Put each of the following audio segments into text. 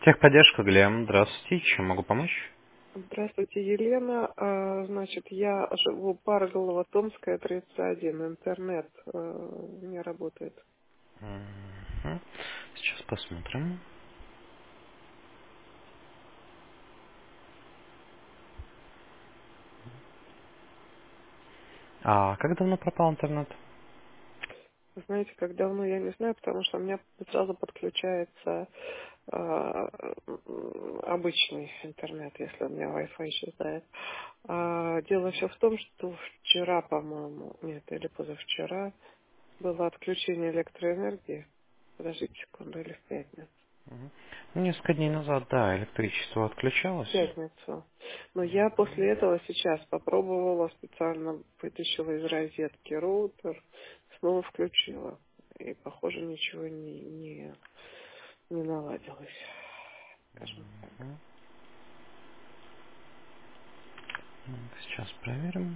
Техподдержка, Глем. Здравствуйте. Чем могу помочь? Здравствуйте, Елена. Значит, я живу Парголова, Томская, 31. Интернет не работает. Мгм. Сейчас посмотрим. А как давно пропал интернет? Вы знаете, как давно, я не знаю, потому что у меня сразу подключается обычный интернет, если у меня Wi-Fi исчезает. Дело все в том, что вчера, по-моему, нет, или позавчера, было отключение электроэнергии. Подождите секунду, или в пятницу. Мгм. Ну, несколько дней назад, да, электричество В отключалось. пятницу. Но я после этого сейчас попробовала, специально вытащила из розетки роутер, снова включила. И, похоже, ничего не наладилось, скажем так. Мгм. Сейчас проверим.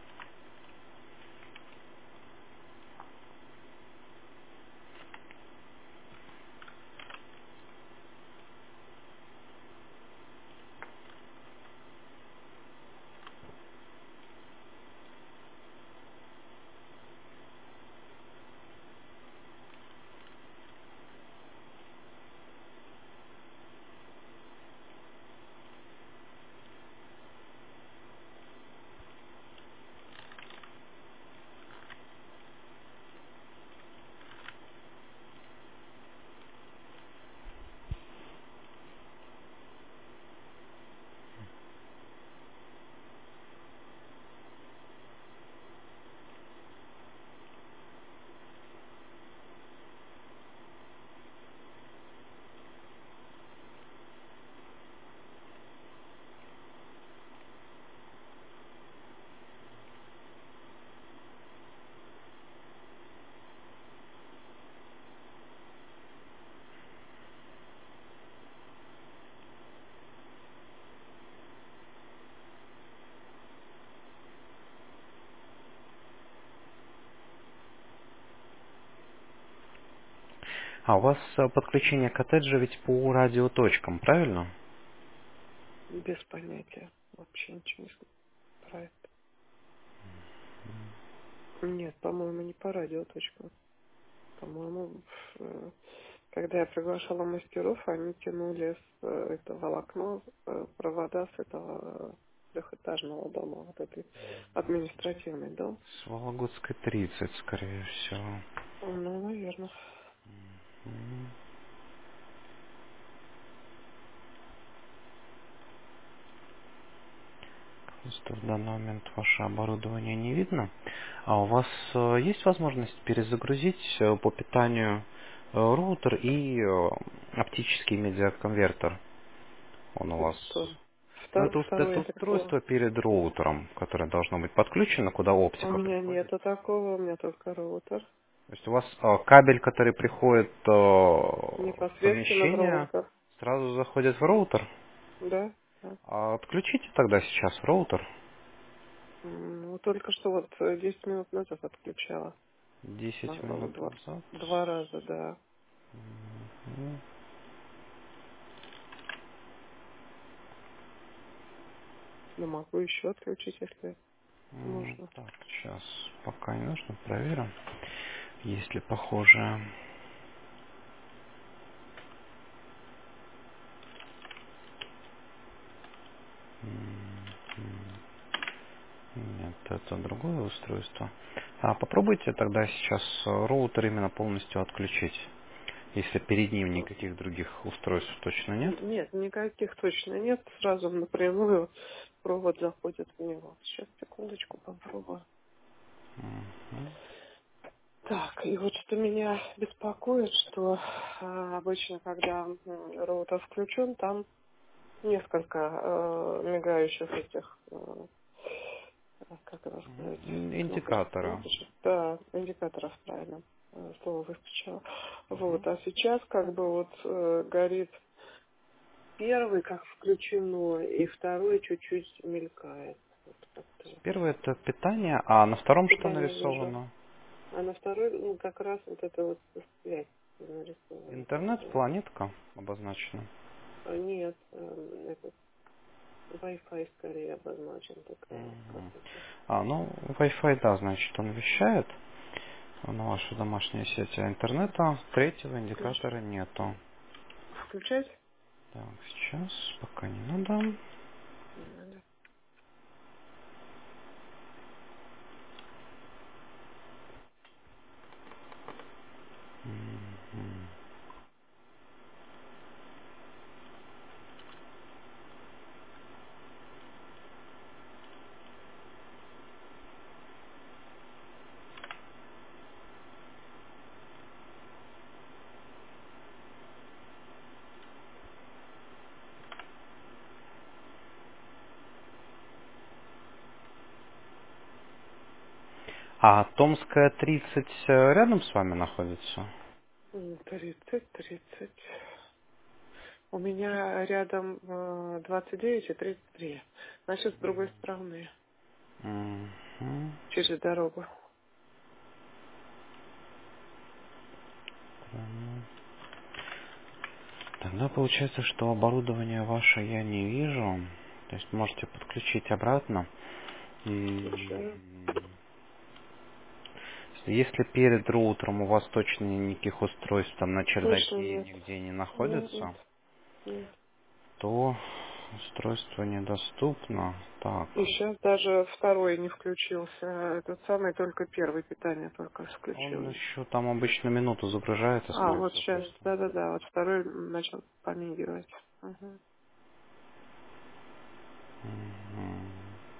А у вас подключение коттеджа ведь по радиоточкам, правильно? Без понятия. Вообще ничего не знаю про это. Нет, по-моему, не по радиоточкам. По-моему, когда я приглашала мастеров, они тянули с этого волокно провода с этого трехэтажного дома, вот этой административный дом. С Вологодской 30, скорее всего. Ну, наверное. Мгм. Просто в данный момент ваше оборудование не видно. А у вас есть возможность перезагрузить по питанию роутер и оптический медиаконвертер? Он у Это вас... что? Ну, это Второе это кто? устройство перед роутером, которое должно быть подключено, куда У оптика меня приходит. нету такого, у меня только роутер. То есть у вас кабель, который приходит в Непосредственно в помещение, роутер. сразу заходит в роутер. Да? Да. А отключите тогда сейчас роутер. Ну, только что вот 10 минут назад отключала. 10 минут Два, назад. два раза, да. Мгм. Но могу еще отключить, если нужно. Так, сейчас пока не нужно, проверим, есть ли похожее. М, Нет, это другое устройство. А попробуйте тогда сейчас роутер именно полностью отключить, если перед ним никаких других устройств точно нет. Нет, никаких точно нет. Сразу напрямую провод заходит в него. Сейчас, секундочку, попробую. Мгм. Так, и вот что меня беспокоит, что обычно, когда роутер включен, там несколько мигающих этих, как это сказать, кнопочек, Индикатора. кнопочек, да, индикаторов, правильно, слово выскочило. Мгм. Вот, а сейчас как бы вот горит первый, как включено, и второй чуть-чуть мелькает. Вот как-то Первое это питание, а на втором что питание вижу. нарисовано? А на второй, ну, как раз вот это вот связь нарисована. Интернет, планетка обозначена. Нет, этот Wi-Fi скорее обозначен такая, как Мгм. это. Ну, Wi-Fi, да, значит, он вещает на вашу домашнюю сеть, а интернета третьего Включ- индикатора нету. Включать? Так, сейчас пока не надо. Не надо. Мгм. А Томская 30 рядом с вами находится? 30. У меня рядом 29 и 33. Значит, с другой стороны, Мгм. через дорогу. Тогда получается, что оборудование ваше я не вижу. То есть можете подключить обратно. Включаю. Если перед роутером у вас точно никаких устройств там на Точно чердаке нет. нигде не Нет, находится, нет. то устройство недоступно. Так, И сейчас даже второй не включился. Этот самый, только первый питание только он включилось. еще там обычно минуту загружает, Вот остается сейчас, просто. да-да-да, вот второй начал помигивать. Мгм. Мгм.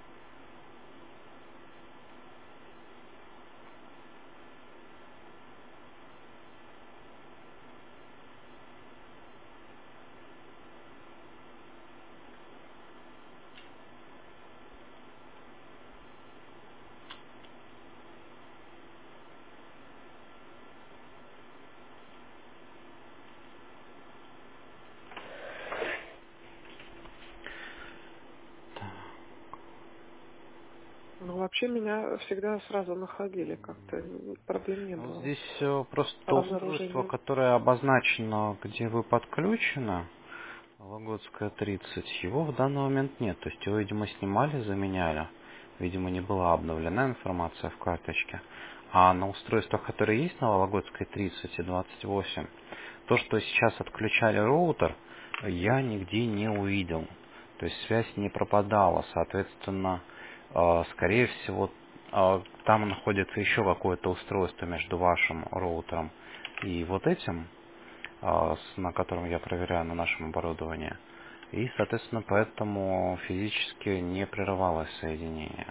Ну, вообще меня всегда сразу находили как-то, проблем не Вот было здесь просто с то устройство, обнаружением. которое обозначено, где вы подключены, Вологодская 30, его в данный момент нет. То есть его, видимо, снимали, заменяли. Видимо, не была обновлена информация в карточке. А на устройствах, которые есть на Вологодской 30 и 28, то, что сейчас отключали роутер, я нигде не увидел. То есть связь не пропадала. Соответственно, скорее всего, там находится еще какое-то устройство между вашим роутером и вот этим, на котором я проверяю на нашем оборудовании. И, соответственно, поэтому физически не прерывалось соединение.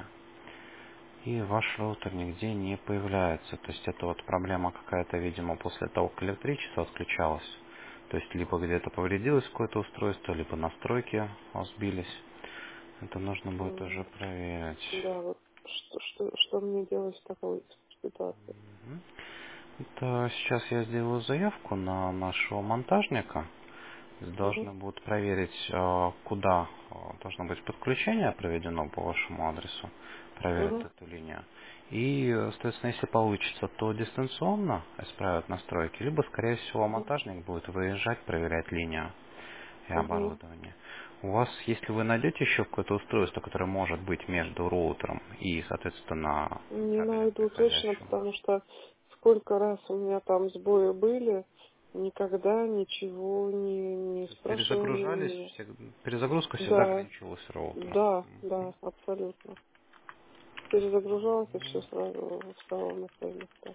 И ваш роутер нигде не появляется. То есть это вот проблема какая-то, видимо, после того, как электричество отключалось. То есть либо где-то повредилось какое-то устройство, либо настройки сбились. Это нужно будет уже М, проверить. Да, вот что мне делать в такой ситуации? Мгм. Это сейчас я сделаю заявку на нашего монтажника. Угу, Должны будут проверить, куда должно быть подключение проведено по вашему адресу. Проверят угу, эту линию. И, соответственно, если получится, то дистанционно исправят настройки, либо, скорее всего, угу, монтажник будет выезжать, проверять линию и угу. оборудование. У вас, если вы найдете еще какое-то устройство, которое может быть между роутером и, соответственно, Не кабелем найду точно, приходящим, потому что сколько раз у меня там сбои были, никогда ничего не то есть спрашивали перезагружались, меня. перезагрузка всегда Да, ограничивалась роутером. да, абсолютно. Перезагружалось и все сразу встало на свои места.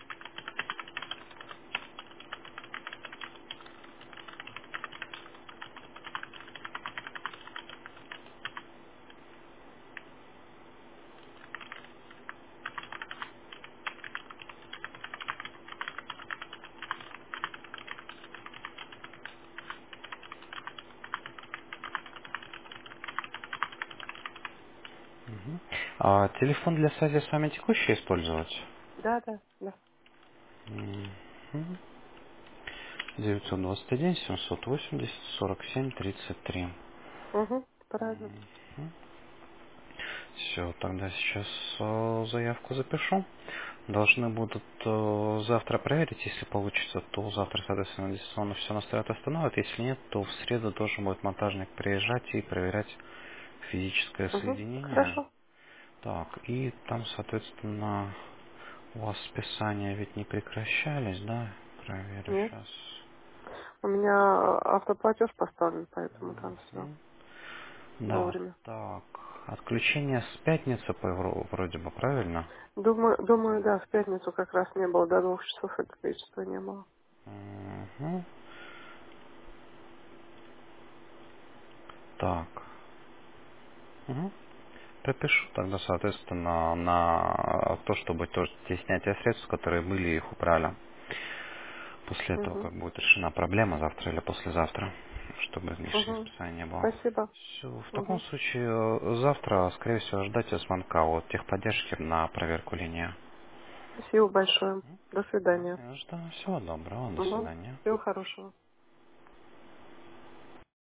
Мгм. А телефон для связи с вами текущий использовать? Да. Мгм. 921 780 47 33. Правильно. Все, тогда сейчас заявку запишу. Должны будут завтра проверить, если получится, то завтра, соответственно, дистанционно все настроят, остановят. Если нет, то в среду должен будет монтажник приезжать и проверять физическое Угу. соединение. Хорошо. Так, и там, соответственно, у вас списания ведь не прекращались, да? Проверю Нет. сейчас. У меня автоплатеж поставлен, поэтому там все Мгм. Да, вовремя. так. Отключение с пятницы вроде бы, правильно? Думаю, да, в пятницу как раз не было, до 2 часов это количество не было. Мгм. Так. Мгм. Пропишу тогда, соответственно, на то, чтобы тоже те снятия средств, которые были, их убрали. После этого, Угу. как будет решена проблема завтра или послезавтра, чтобы лишнего Угу. списания не было. Спасибо. Все, в таком Угу. случае завтра, скорее всего, ждайте звонка от техподдержки на проверку линии. Спасибо большое. До свидания. Не за что. Всего доброго, до Угу. свидания. Всего хорошего.